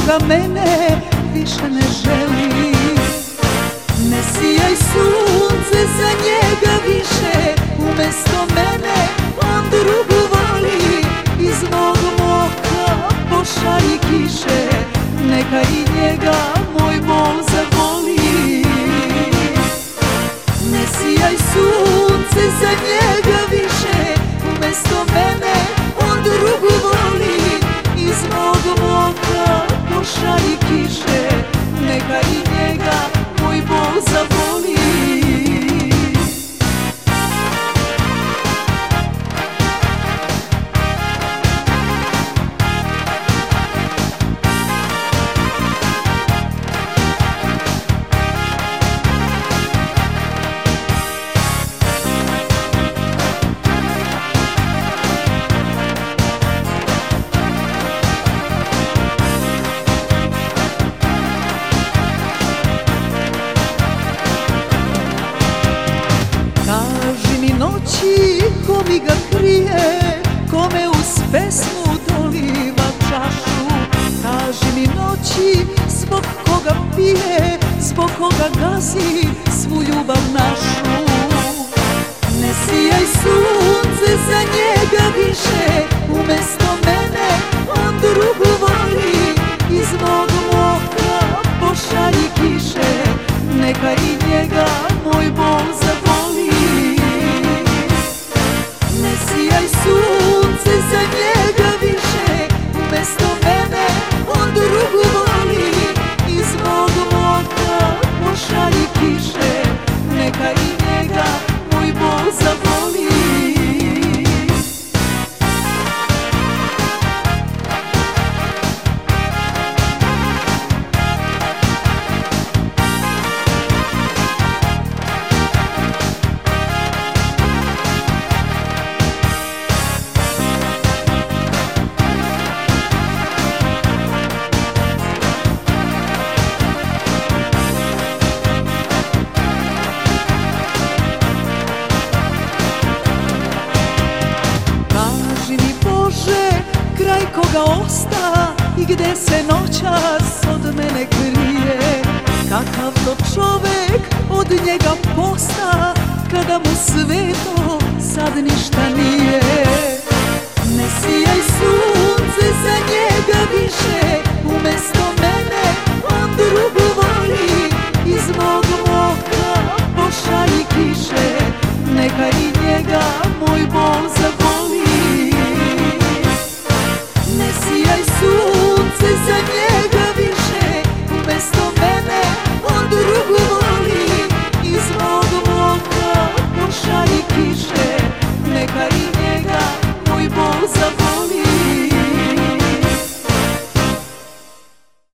koga mene više ne želi. Ne sijaj sunce za njega više, umjesto mene on drugu voli. Iz mog moka pošalji kiše, neka i njega moj bol zavoli. Ne sijaj sunce za njega više, umjesto mene on drugu voli. Iz mog moka pošalji kiše, neka i njega moj bol zavoli. Noći, ko mi ga krije, kome uz pesmu doliva čašu. Kaži mi noći, zbog koga pije, zbog koga gazi svu ljubav našu. Ne sijaj sunce za njega više, umjesto mene on drugu voli. Iz mog moka pošalji kiše, neka i njega moj bol zavoli. Ne sijaj sunce za njega više, umjesto mene on drugu voli. Iz mog moka pošalji kiše, neka i njega moj bol zavoli. Kraj koga osta i gde se noćas od mene krije. Kakav to čovek od njega posta, kada mu sveto sad ništa nije. Ne sijaj sunce za njega više, umjesto mene on drugu voli. Iz mog moka pošalji kiše, neka i njega